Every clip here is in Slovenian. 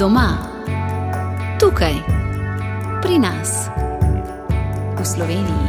Doma, tukaj, pri nas, v Sloveniji.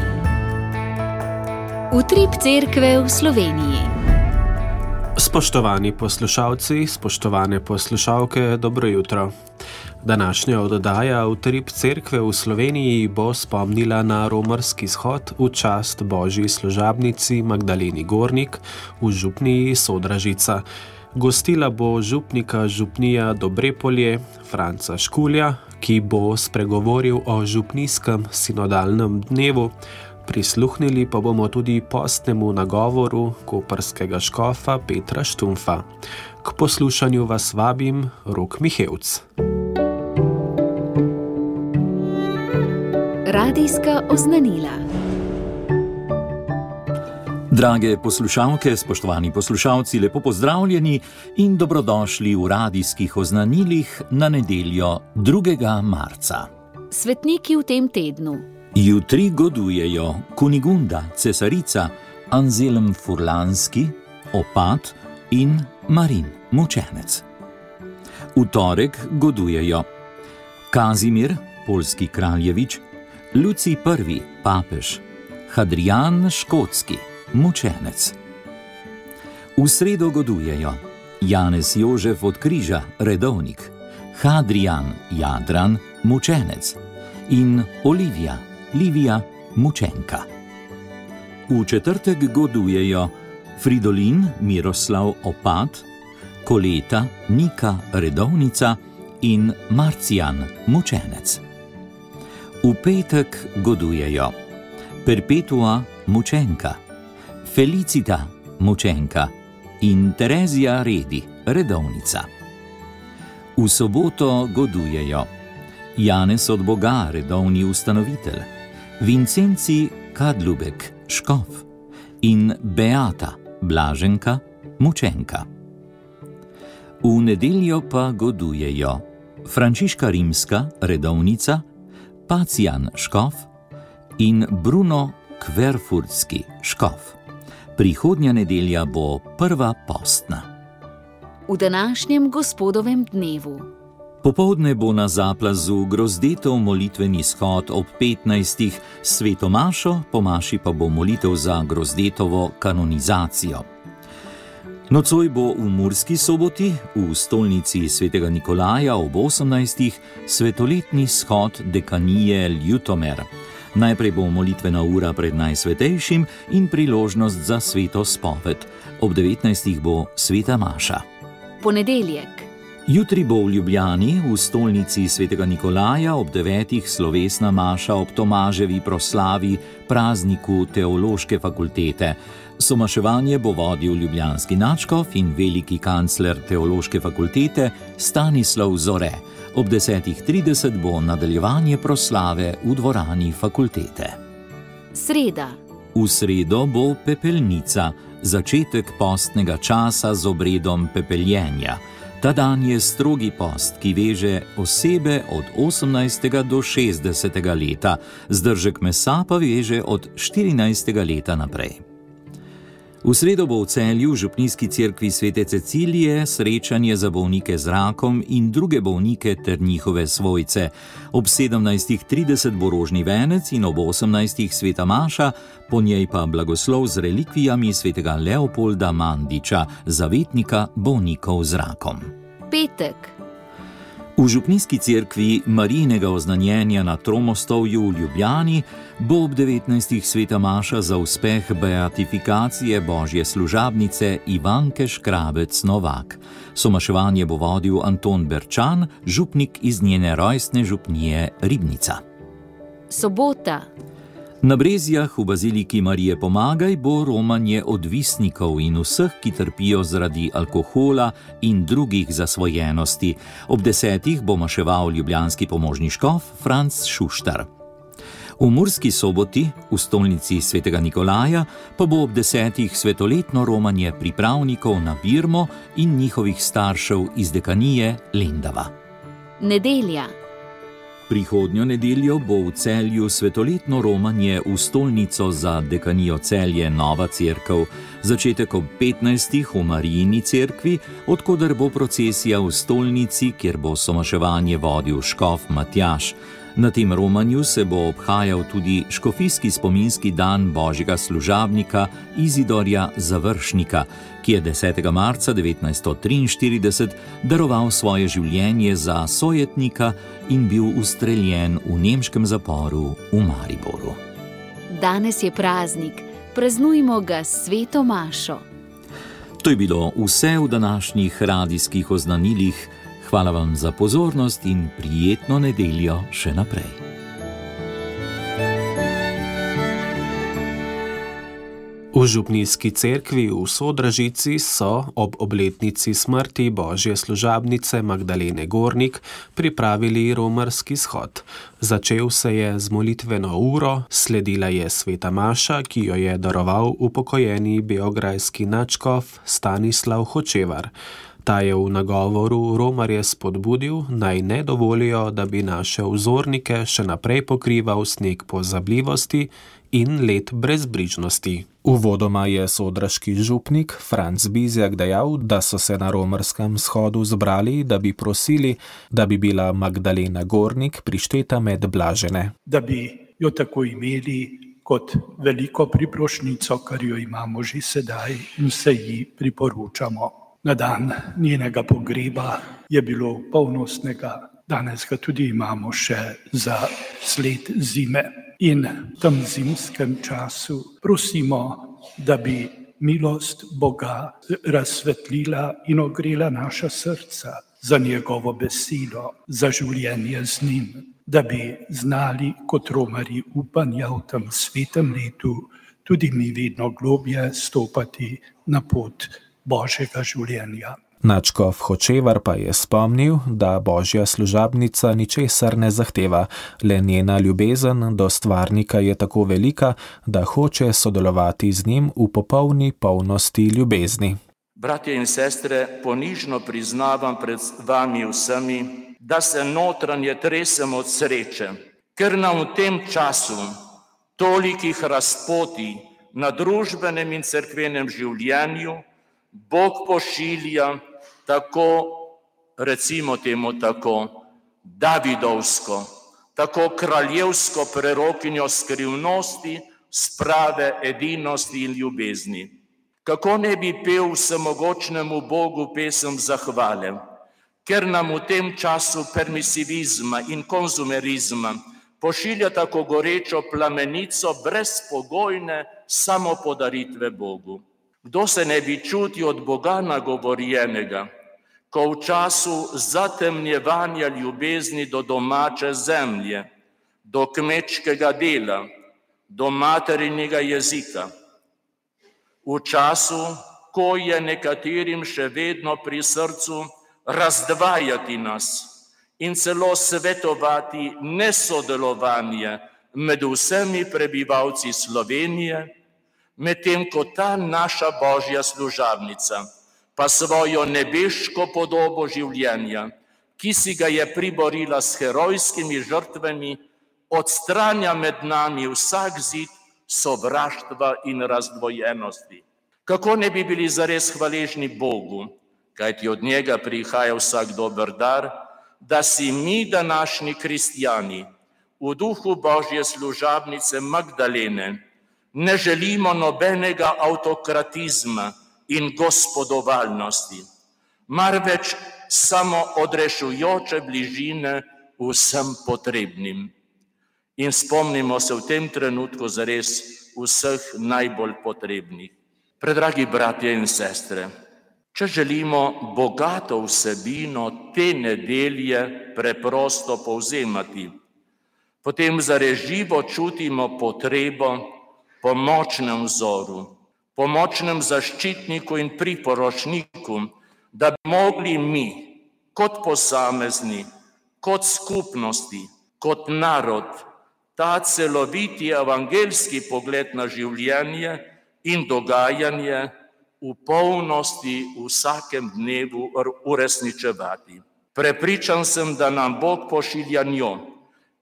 Utrip cerkve v Sloveniji. Spoštovani poslušalci, spoštovane poslušalke, dobro jutro. Današnja oddaja Utrip cerkve v Sloveniji bo spomnila na romarski shod v čast Božji služabnici Magdaleni Gornik v župniji Sodražica. Gostila bo župnika župnija Dobrepolje Franca Škulja, ki bo spregovoril o župnijskem sinodalnem dnevu. Prisluhnili pa bomo tudi postnemu nagovoru koprskega škofa Petra Štumfa. K poslušanju vas vabim Rok Mihevc. Radijska oznanila. Drage poslušalke, spoštovani poslušalci, lepo pozdravljeni in dobrodošli v radijskih oznanilih na nedeljo 2. marca. Svetniki v tem tednu. Jutri godujejo Kunigunda, cesarica, Anselm Furlanski, opat in Marin, mučenec. V torek godujejo Kazimir, poljski kraljevič, Lucij I, papež, Hadrijan Škotski, mučenec. V sredo godujejo Janez Jožef od Križa, redovnik, Hadrijan Jadran, mučenec in Olivija Livija, mučenka. V četrtek godujejo Fridolin Miroslav, opat, Koleta Nika, redovnica in Marcijan, mučenec. V petek godujejo Perpetua, mučenka, Felicita, mučenka in Terezija Redi, redovnica. V soboto godujejo Janez od Boga, redovni ustanovitelj, Vincenci Kadlubek, škof in Beata, blaženka, mučenka. V nedeljo pa godujejo Frančiška Rimska, redovnica, Pacijan, škof in Bruno Kverfurtski, škof. Prihodnja nedelja bo prva postna. V današnjem gospodovem dnevu. Popoldne bo na Zaplazu Grozdetov molitveni shod ob 15. sveto mašo, po maši pa bo molitev za Grozdetovo kanonizacijo. Nocoj bo v Murski Soboti, v stolnici svetega Nikolaja ob 18. svetoletni shod dekanije Ljutomer. Najprej bo molitvena ura pred Najsvetejšim in priložnost za sveto spoved. Ob 19. bo sveta maša. Ponedeljek. Jutri bo v Ljubljani, v stolnici svetega Nikolaja, ob 9. slovesna maša ob Tomaževi proslavi, prazniku Teološke fakultete. Somaševanje bo vodil ljubljanski nadškof in veliki kancler Teološke fakultete Stanislav Zore. Ob 10.30 bo nadaljevanje proslave v dvorani fakultete. Sreda. V sredo bo pepelnica, začetek postnega časa z obredom pepeljenja. Ta dan je strogi post, ki veže osebe od 18. do 60. leta, zdržek mesa pa veže od 14. leta naprej. V sredo bo v Celju v župnijski cerkvi Svete Cecilije srečanje za bolnike z rakom in druge bolnike ter njihove svojce. Ob 17.30 bo rožni venec in ob 18. sveta maša, po njej pa blagoslov z relikvijami svetega Leopolda Mandiča, zavetnika bolnikov z rakom. Petek. V župnijski cerkvi Marijinega oznanjenja na Tromostovju v Ljubljani bo ob 19. sveta maša za uspeh beatifikacije Božje služabnice Ivanke Škrabec Novak. Somaševanje bo vodil Anton Berčan, župnik iz njene rojstne župnije Ribnica. Sobota. Na Brezjah v baziliki Marije Pomagaj bo romanje odvisnikov in vseh, ki trpijo zaradi alkohola in drugih zasvojenosti. Ob 10. bo maševal ljubljanski pomožni škof Franc Šuštar. V Murski Soboti, v stolnici svetega Nikolaja, pa bo ob 10. svetoletno romanje pripravnikov na birmo in njihovih staršev iz dekanije Lendava. Nedelja. Prihodnjo nedeljo bo v Celju svetoletno romanje v stolnico za dekanijo Celje Nova cerkev, začetek ob 15. v Marijini cerkvi, odkoder bo procesija v stolnici, kjer bo somaševanje vodil škof Matjaž. Na tem romanju se bo obhajal tudi škofijski spominski dan božjega služabnika Izidorja Završnika, ki je 10. marca 1943 daroval svoje življenje za sojetnika in bil ustreljen v nemškem zaporu v Mariboru. Danes je praznik, praznujmo ga s sveto mašo. To je bilo vse v današnjih radijskih oznanilih. Hvala vam za pozornost in prijetno nedeljo še naprej. V župnijski cerkvi v Sodražici so ob obletnici smrti božje služabnice Magdalene Gornik pripravili romarski shod. Začel se je z molitveno uro, sledila je sveta maša, ki jo je daroval upokojeni beograjski nadškof Stanislav Hočevar. Ta je v nagovoru romarje spodbudil, naj ne dovolijo, da bi naše vzornike še naprej pokrival sneg pozabljivosti in led brezbrižnosti. Uvodoma je sodraški župnik Franc Bizjak dejal, da so se na romarskem shodu zbrali, da bi prosili, da bi bila Magdalena Gornik prišteta med blažene. Da bi jo tako imeli kot veliko priprošnjico, kar jo imamo že sedaj in se ji priporočamo. Na dan njenega pogreba je bilo polnostnega, danes ga tudi imamo še za sled zime. In v tem zimskem času prosimo, da bi milost Boga razsvetlila in ogrela naša srca za njegovo besedo, za življenje z njim, da bi znali kot romarji upanja v tem svetem letu tudi mi vedno globje stopati na pot božjega življenja. Nadškof Hočevar pa je spomnil, da božja služabnica ničesar ne zahteva, le njena ljubezen do stvarnika je tako velika, da hoče sodelovati z njim v popolni polnosti ljubezni. Bratje in sestre, ponižno priznavam pred vami vsemi, da se notranje tresem od sreče, ker nam v tem času tolikih razpotij na družbenem in cerkvenem življenju Bog pošilja tako, recimo temu tako, davidovsko, tako kraljevsko prerokinjo skrivnosti, sprave, edinosti in ljubezni. Kako ne bi pel vsemogočnemu Bogu pesem zahvale, ker nam v tem času permisivizma in konzumerizma pošilja tako gorečo plamenico brezpogojne samopodaritve Bogu. Kdo se ne bi čutil od Boga nagovorjenega, ko v času zatemnjevanja ljubezni do domače zemlje, do kmečkega dela, do materinega jezika, v času, ko je nekaterim še vedno pri srcu razdvajati nas in celo svetovati nesodelovanje med vsemi prebivalci Slovenije, medtem ko ta naša božja služabnica pa svojo nebeško podobo življenja, ki si ga je priborila s herojskimi žrtvami, odstranja med nami vsak zid sovraštva in razdvojenosti. Kako ne bi bili zares hvaležni Bogu, kajti od njega prihaja vsak dober dar, da si mi, današnji kristjani, v duhu božje služabnice Magdalene, ne želimo nobenega avtokratizma in gospodovalnosti, marveč samo odrešujoče bližine vsem potrebnim. In spomnimo se v tem trenutku zares vseh najbolj potrebnih. Predragi bratje in sestre, če želimo bogato vsebino te nedelje preprosto povzemati, potem zares živo čutimo potrebo po močnem vzoru, po močnem zaščitniku in priporočniku, da bi mogli mi, kot posamezni, kot skupnosti, kot narod, ta celoviti evangeljski pogled na življenje in dogajanje v polnosti vsakem dnevu uresničevati. Prepričan sem, da nam Bog pošilja njo,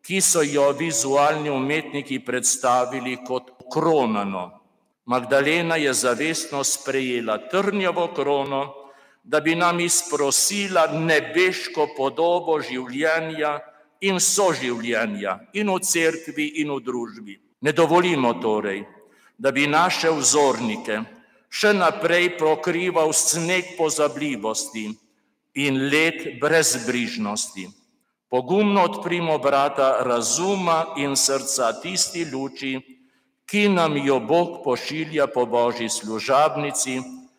ki so jo vizualni umetniki predstavili kot kronano. Magdalena je zavestno sprejela trnjevo krono, da bi nam izprosila nebeško podobo življenja in soživljenja in v cerkvi in v družbi. Ne dovolimo torej, da bi naše vzornike še naprej pokrival sneg pozabljivosti in led brezbrižnosti. Pogumno odprimo vrata razuma in srca tisti luči, ki nam jo Bog pošilja po Božji služabnici,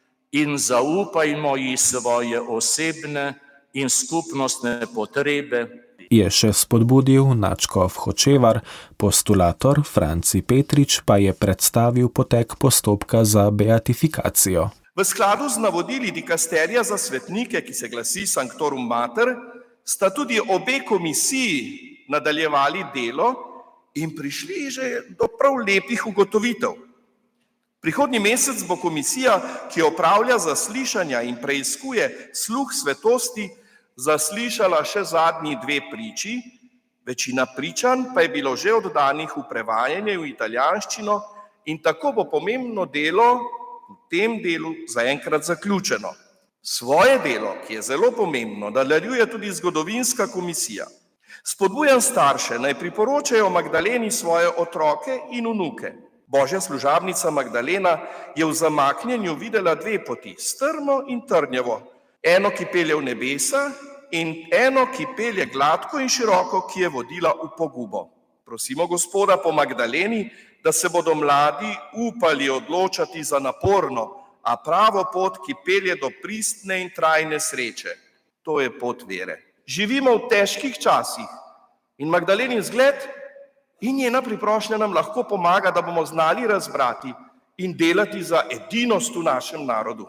in zaupajmo ji svoje osebne in skupnostne potrebe. Je še spodbudil nadškof Hočevar, postulator Franci Petrič pa je predstavil potek postopka za beatifikacijo. V skladu z navodili dikasterija za svetnike, ki se glasi Sanctorum Mater, sta tudi obe komisiji nadaljevali delo in prišli že do prav lepih ugotovitev. Prihodnji mesec bo komisija, ki opravlja zaslišanja in preiskuje sluh svetosti, zaslišala še zadnji 2 priči, večina pričanj pa je bilo že oddanih v prevajanje v italijanščino in tako bo pomembno delo v tem delu zaenkrat zaključeno. Svoje delo, ki je zelo pomembno, nadaljuje tudi zgodovinska komisija. Spodbujam starše, naj priporočajo Magdaleni svoje otroke in vnuke. Božja služabnica Magdalena je v zamaknjenju videla 2 poti, strmo in trnjevo. Eno, ki pelje v nebesa, in eno, ki pelje gladko in široko, ki je vodila v pogubo. Prosimo Gospoda po Magdaleni, da se bodo mladi upali odločati za naporno, a pravo pot, ki pelje do pristne in trajne sreče. To je pot vere. Živimo v težkih časih in Magdalenin zgled in njena priprošnja nam lahko pomaga, da bomo znali razbrati in delati za edinost v našem narodu.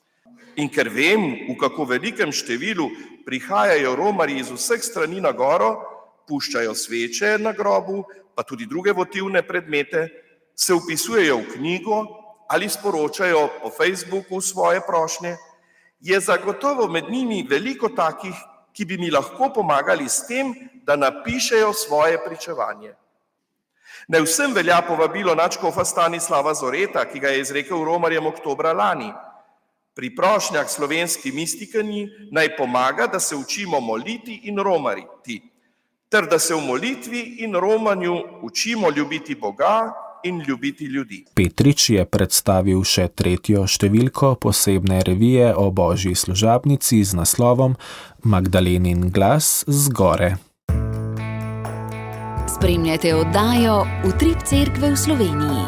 In ker vem, v kako velikem številu prihajajo romarji iz vseh strani na goro, puščajo sveče na grobu, pa tudi druge votivne predmete, se vpisujejo v knjigo ali sporočajo po Facebooku svoje prošnje, je zagotovo med njimi veliko takih, ki bi mi lahko pomagali s tem, da napišejo svoje pričevanje. Ne vsem velja povabilo nadškofa Stanislava Zoreta, ki ga je izrekel romarjem oktobra lani. Pri prošnjah slovenski mistikinji naj pomaga, da se učimo moliti in romariti, ter da se v molitvi in romanju učimo ljubiti Boga in ljubiti ljudi. Petrič je predstavil še 3. številko posebne revije o Božji služabnici z naslovom Magdalenin glas z gore. Spremljate oddajo Utrip cerkve v Sloveniji.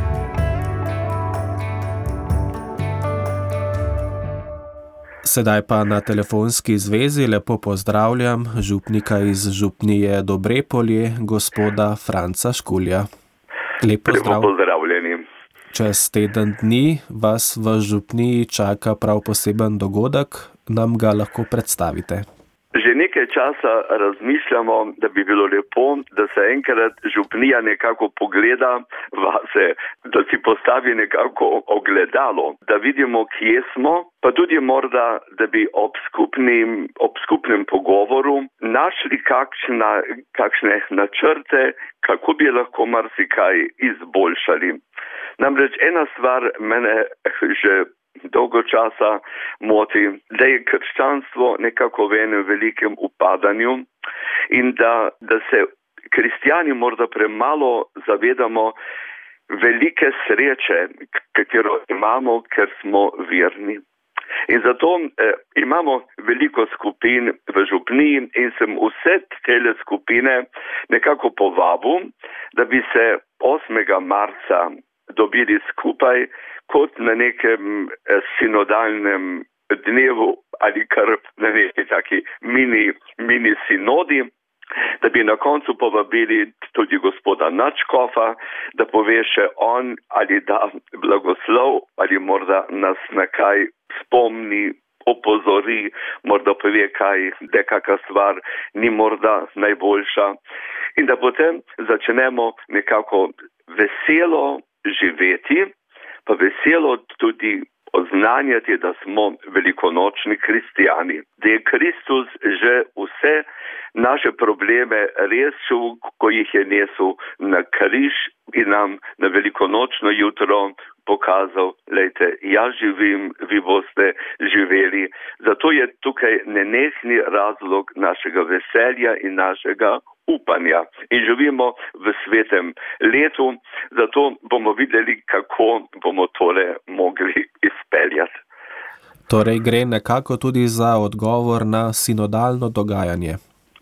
Sedaj pa na telefonski zvezi lepo pozdravljam župnika iz župnije Dobrepolje, gospoda Franca Škulja. Lepo pozdravljeni. Čez teden dni vas v župniji čaka prav poseben dogodek, nam ga lahko predstavite. Že nekaj časa razmišljamo, da bi bilo lepo, da se enkrat župnija nekako pogleda vase, da si postavi nekako ogledalo, da vidimo, kje smo, pa tudi morda, da bi ob skupnem pogovoru našli kakšne načrte, kako bi lahko marsikaj izboljšali. Namreč ena stvar mene že dolgo časa moti, da je krščanstvo nekako v enem velikem upadanju in da se kristjani morda premalo zavedamo velike sreče, katero imamo, ker smo verni. In zato imamo veliko skupin v župniji in sem vse tele skupine nekako povabil, da bi se 8. marca dobili skupaj kot na nekem sinodalnem dnevu ali kar na neki taki mini sinodi, da bi na koncu povabili tudi gospoda nadškofa, da pove še on ali da blagoslov ali morda nas na kaj spomni, opozori, morda pove kaj, da kakšna stvar ni morda najboljša. In da potem začnemo nekako veselo živeti, pa veselo tudi oznanjati, da smo velikonočni kristijani, da je Kristus že vse naše probleme rešil, ko jih je nesel na križ in nam na velikonočno jutro pokazal, lejte, jaz živim, vi boste živeli. Zato je tukaj nenehni razlog našega veselja in našega upanja. In živimo v svetem letu, zato bomo videli, kako bomo tole mogli izpeljati. Torej gre nekako tudi za odgovor na sinodalno dogajanje.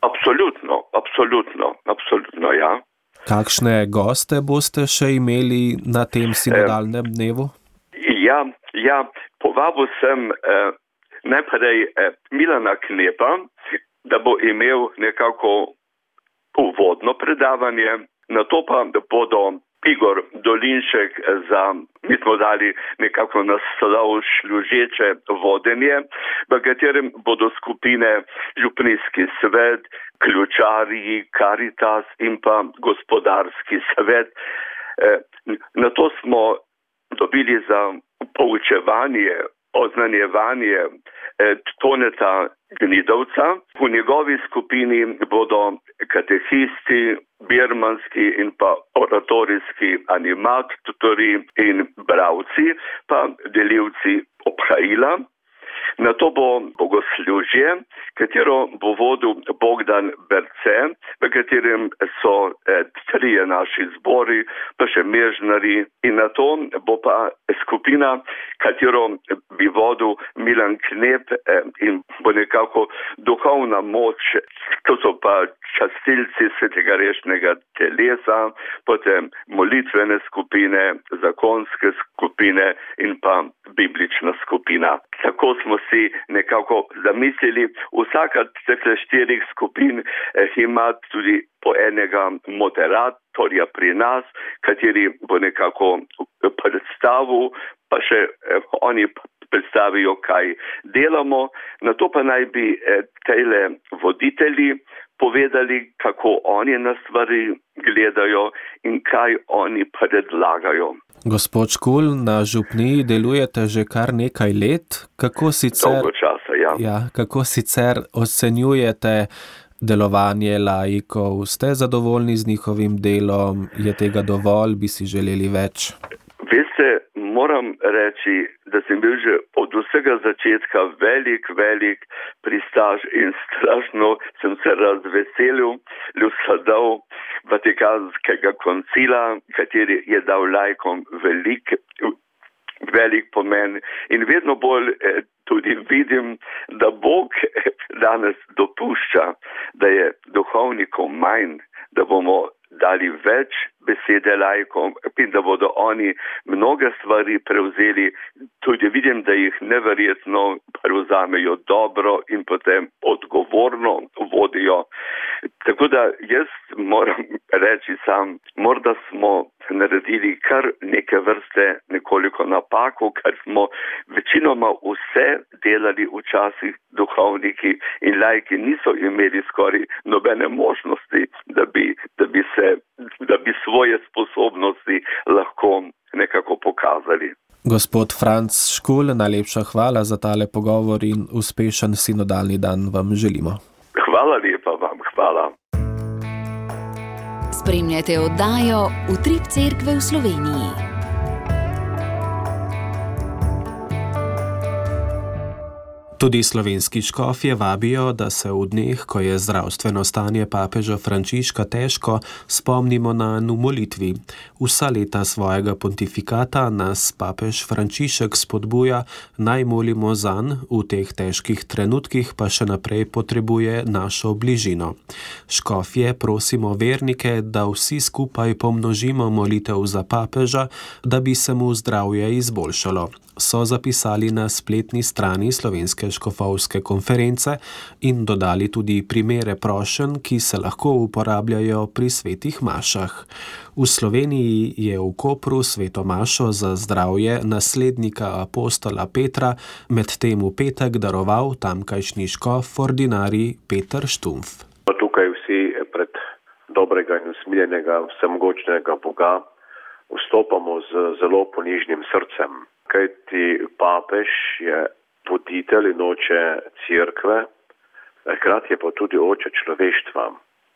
Absolutno, ja. Kakšne goste boste še imeli na tem sinodalnem dnevu? Ja, povabil sem najprej Milana Knepa, da bo imel nekako uvodno predavanje, nato pa bodo Igor Dolinšek mi smo dali nekako naslov služeče vodenje, v katerem bodo skupine Župnijski svet, ključarji, Karitas in pa gospodarski svet. Nato smo dobili za poučevanje, oznanjevanje Toneta Gnidovca. V njegovi skupini bodo katehisti, birmanski in pa oratorijski animatorji in bravci, pa delivci obhajila. Nato bo bogoslužje, katero bo vodil Bogdan Berce, v katerem so trije naši zbori, pa še mežnari. In nato bo pa skupina, katero bi vodil Milan Knep in bo nekako duhovna moč, to so pa častilci svetega rešnega telesa, potem molitvene skupine, zakonske skupine in pa biblična skupina. Tako smo si nekako zamislili, vsaka teh 4 skupin ima tudi po enega moderatorja pri nas, kateri bo nekako predstavil, pa še oni predstavijo, kaj delamo. Nato pa naj bi tele voditelji povedali, kako oni na stvari gledajo in kaj oni predlagajo. Gospod Škulj, na župniji delujete že kar nekaj let. Dolgo časa, ja. Kako sicer ocenjujete delovanje laikov? Ste zadovoljni z njihovim delom? Je tega dovolj? Bi si želeli več? Veste, moram reči, da sem bil že od vsega začetka velik pristaš in strašno sem se razveselil sadov Vatikanskega koncila, kateri je dal laikom velik pomen. In vedno bolj tudi vidim, da Bog danes dopušča, da je duhovnikov manj, da bomo dali več besede laikom in da bodo oni mnoge stvari prevzeli. Tudi vidim, da jih neverjetno prevzamejo dobro in potem odgovorno vodijo. Tako da jaz moram reči sam, morda smo naredili kar neke vrste nekoliko napako, ker smo večinoma vse delali včasih duhovniki in laiki niso imeli skoraj nobene možnosti, da bi svoje sposobnosti lahko nekako pokazali. Gospod Franc Škulj, najlepša hvala za tale pogovor in uspešen sinodalni dan vam želimo. Hvala lepa vam, hvala. Spremljate oddajo Utrip Cerkve v Sloveniji. Tudi slovenski škofje vabijo, da se v dneh, ko je zdravstveno stanje papeža Frančiška težko, spomnimo na molitvi. Vsa leta svojega pontifikata nas papež Frančišek spodbuja, naj molimo zanj, v teh težkih trenutkih pa še naprej potrebuje našo bližino. Škofje prosimo vernike, da vsi skupaj pomnožimo molitev za papeža, da bi se mu zdravje izboljšalo. So zapisali na spletni strani Slovenske škofovske konference in dodali tudi primere prošenj, ki se lahko uporabljajo pri svetih mašah. V Sloveniji je v Kopru sveto mašo za zdravje naslednika apostola Petra medtem v petek daroval tamkajšnji škof ordinarij Peter Štumpf. Tukaj vsi pred dobrega in usmiljenega vsemogočnega Boga vstopamo z zelo ponižnim srcem. Kajti papež je voditelj in oče cerkve, hkrati je pa tudi oče človeštva.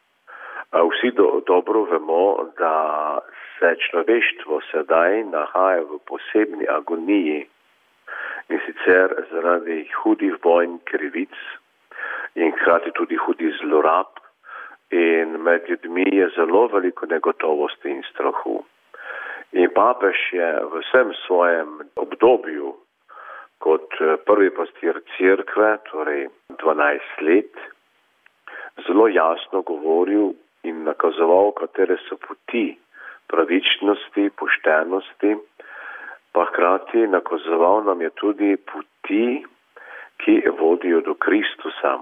Vsi dobro vemo, da se človeštvo sedaj nahaja v posebni agoniji, in sicer zaradi hudih vojn, krivic in hkrati tudi hudih zlorab, in med ljudmi je zelo veliko negotovosti in strahu. In papež je v vsem svojem obdobju kot prvi pastir cerkve, torej 12 let, zelo jasno govoril in nakazoval, katere so poti pravičnosti, poštenosti, pa hkrati nakazoval nam je tudi poti, ki vodijo do Kristusa.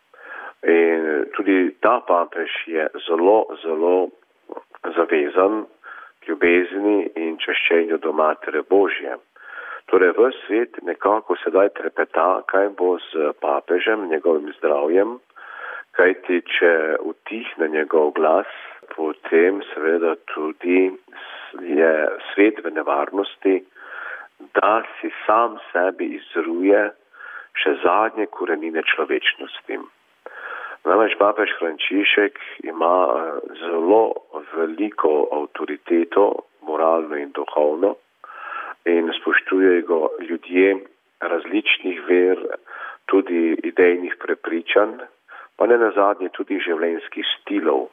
In tudi ta papež je zelo, zelo zavezan k ljubezni in čaščenju do Matere Božje. Torej v svet nekako sedaj trepeta, kaj bo z papežem, njegovim zdravjem, kajti če utihne njegov glas, potem seveda tudi je svet v nevarnosti, da si sam sebi izruje še zadnje korenine človečnosti. Namreč papež Frančišek ima zelo veliko avtoriteto, moralno in duhovno, in spoštuje go ljudje različnih ver, tudi idejnih prepričanj, pa ne nazadnje tudi življenjskih stilov.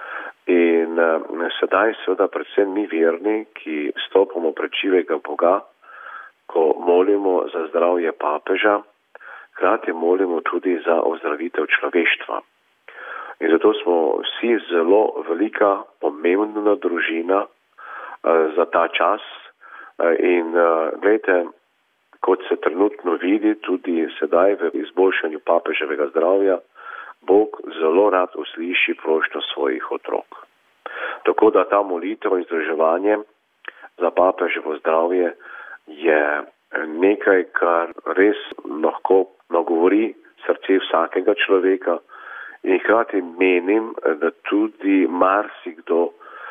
In sedaj seveda predvsem mi verni, ki stopamo pred živega Boga, ko molimo za zdravje papeža, hkrati molimo tudi za ozdravitev človeštva. In zato smo vsi zelo velika, pomembna družina za ta čas. In gledajte, kot se trenutno vidi, tudi sedaj v izboljšanju papeževega zdravja, Bog zelo rad usliši prošnjo svojih otrok. Tako da ta molitev in združevanje za papeževo zdravje je nekaj, kar res lahko nagovori srce vsakega človeka, in hkrati menim, da tudi marsikdo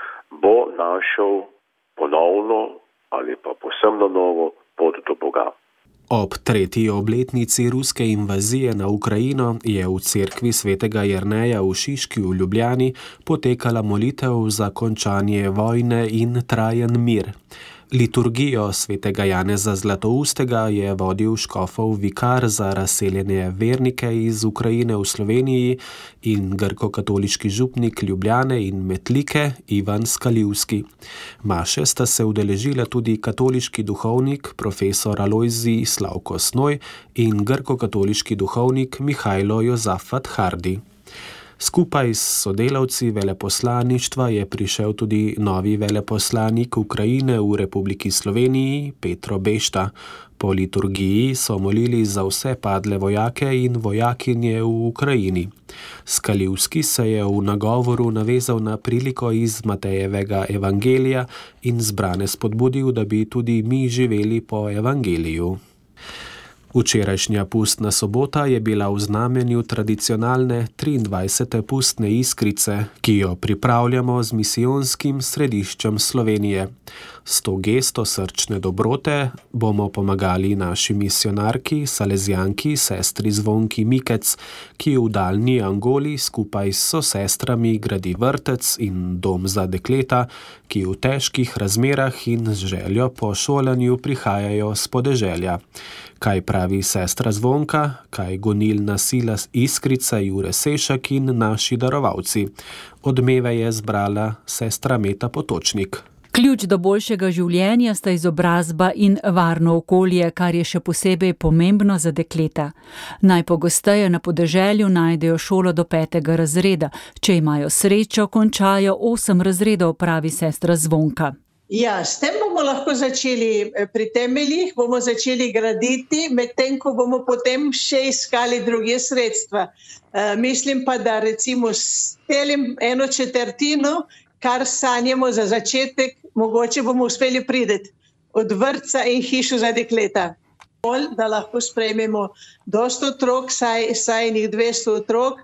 bo našel ponovno ali pa povsem na novo pot do Boga. Ob 3. obletnici ruske invazije na Ukrajino je v cerkvi svetega Jerneja v Šiški v Ljubljani potekala molitev za končanje vojne in trajen mir. Liturgijo svetega Janeza Zlatoustega je vodil škofov vikar za razseljene vernike iz Ukrajine v Sloveniji in grko-katoliški župnik Ljubljane in Metlike Ivan Skaljivski. Maše sta se udeležila tudi katoliški duhovnik profesor Alojzij Slavko Snoj in grko-katoliški duhovnik Mihajlo Jozafat Hardi. Skupaj s sodelavci veleposlaništva je prišel tudi novi veleposlanik Ukrajine v Republiki Sloveniji, Petro Bešta. Po liturgiji so molili za vse padle vojake in vojakinje v Ukrajini. Skaljivski se je v nagovoru navezal na priliko iz Matejevega evangelija in zbrane spodbudil, da bi tudi mi živeli po evangeliju. Včerajšnja pustna sobota je bila v znamenju tradicionalne 23. pustne iskrice, ki jo pripravljamo z misijonskim središčem Slovenije. S to gesto srčne dobrote bomo pomagali naši misionarki, salezijanki, sestri Zvonki Mikec, ki v daljni Angoli skupaj s sosestrami gradi vrtec in dom za dekleta, ki v težkih razmerah in z željo po šolanju prihajajo s podeželja. Kaj pravi sestra Zvonka, kaj gonilna sila Iskrica Jure Sešak in naši darovalci. Odmeve je zbrala sestra Meta Potočnik. Ključ do boljšega življenja sta izobrazba in varno okolje, kar je še posebej pomembno za dekleta. Najpogosteje na podeželju najdejo šolo do 5. razreda. Če imajo srečo, končajo 8 razredov, pravi sestra Zvonka. Ja, s tem bomo lahko začeli pri temeljih, bomo začeli graditi, medtem ko bomo potem še iskali druge sredstva. Mislim pa, da recimo s celim 1/4, kar sanjamo za začetek, mogoče bomo uspeli priti od vrtca in hišo za dekleta. Da lahko sprejmemo dosti otrok, saj njih 200 otrok,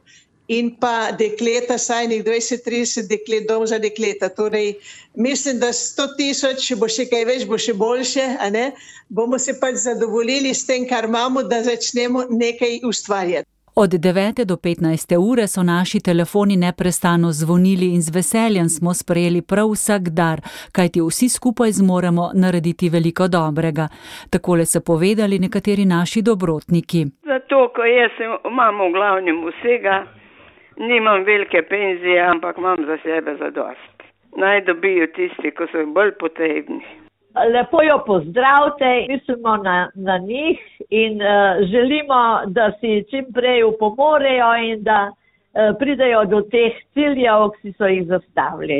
in pa dekleta, saj 20-30 deklet, dom za dekleta. Torej, mislim, da 100,000, bo še kaj več, bo še boljše, a ne? Bomo se pač zadovoljili s tem, kar imamo, da začnemo nekaj ustvarjati. Od 9 do 15 ure so naši telefoni neprestano zvonili in z veseljem smo sprejeli prav vsak dar, kajti vsi skupaj zmoremo narediti veliko dobrega. Takole so povedali nekateri naši dobrotniki. Zato, ko jaz imam v glavnem vsega, nimam velike penzije, ampak imam za sebe zadost. Naj dobijo tisti, ko so bolj potrebni. Lepo jo pozdravite, mislimo na njih in želimo, da si čim prej upomorejo in da pridejo do teh ciljev, ki so jih zastavili.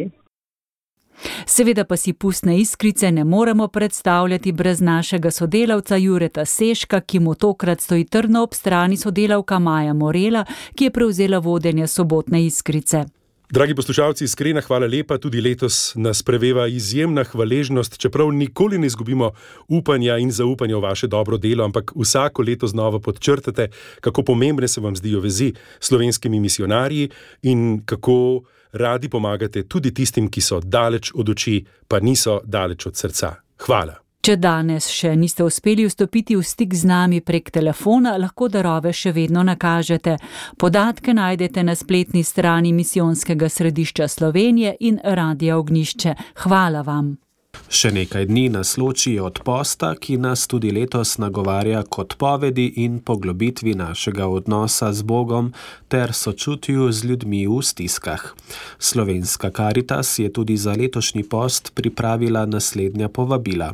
Seveda pa si pustne iskrice ne moremo predstavljati brez našega sodelavca Jureta Seška, ki mu tokrat stoji trdno ob strani sodelavka Maja Morela, ki je prevzela vodenje sobotne iskrice. Dragi poslušalci, iskrena hvala lepa, tudi letos nas preveva izjemna hvaležnost, čeprav nikoli ne izgubimo upanja in zaupanja v vaše dobro delo, ampak vsako leto znova podčrtate, kako pomembne se vam zdijo vezi s slovenskimi misionarji in kako radi pomagate tudi tistim, ki so daleč od oči, pa niso daleč od srca. Hvala. Če danes še niste uspeli vstopiti v stik z nami prek telefona, lahko darove še vedno nakažete. Podatke najdete na spletni strani Misijonskega središča Slovenije in Radia Ognjišče. Hvala vam. Še nekaj dni nas loči od posta, ki nas tudi letos nagovarja k odpovedi in poglobitvi našega odnosa z Bogom ter sočutju z ljudmi v stiskah. Slovenska Karitas je tudi za letošnji post pripravila naslednja povabila.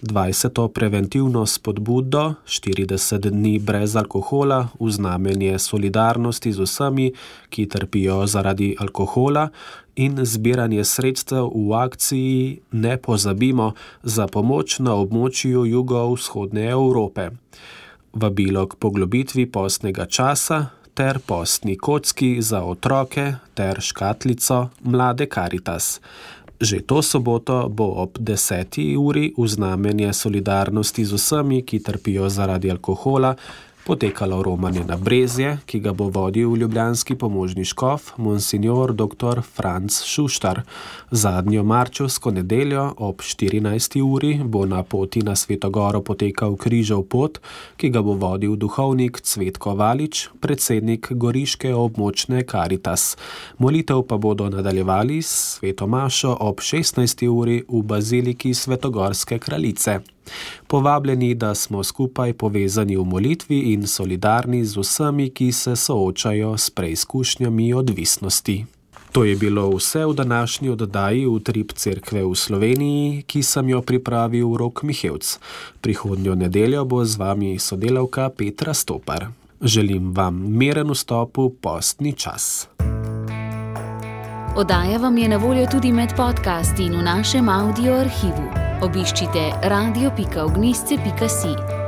20. preventivno spodbudo, 40 dni brez alkohola, v znamenje solidarnosti z vsemi, ki trpijo zaradi alkohola, in zbiranje sredstev v akciji Ne pozabimo za pomoč na območju jugovzhodne Evrope. Vabilo k poglobitvi postnega časa ter postni kocki za otroke ter škatlico Mlade Karitas. Že to soboto bo ob 10. uri v znamenje solidarnosti z vsemi, ki trpijo zaradi alkohola, potekalo romanje na Brezje, ki ga bo vodil ljubljanski pomožni škof, monsignor dr. Franc Šuštar. Zadnjo marčevsko nedeljo ob 14. uri bo na poti na Svetogoro potekal križev pot, ki ga bo vodil duhovnik Cvetko Valič, predsednik Goriške območne Karitas. Molitev pa bodo nadaljevali s sveto mašo ob 16. uri v baziliki Svetogorske kraljice. Povabljeni, da smo skupaj povezani v molitvi in solidarni z vsemi, ki se soočajo s preizkušnjami odvisnosti. To je bilo vse v današnji oddaji Utrip Cerkve v Sloveniji, ki sem jo pripravil Rok Mihevc. Prihodnjo nedeljo bo z vami sodelavka Petra Stopar. Želim vam miren vstop v postni čas. Oddaja vam je na voljo tudi med podcasti in v našem audio arhivu. Obiščite radio.ognjišče.si.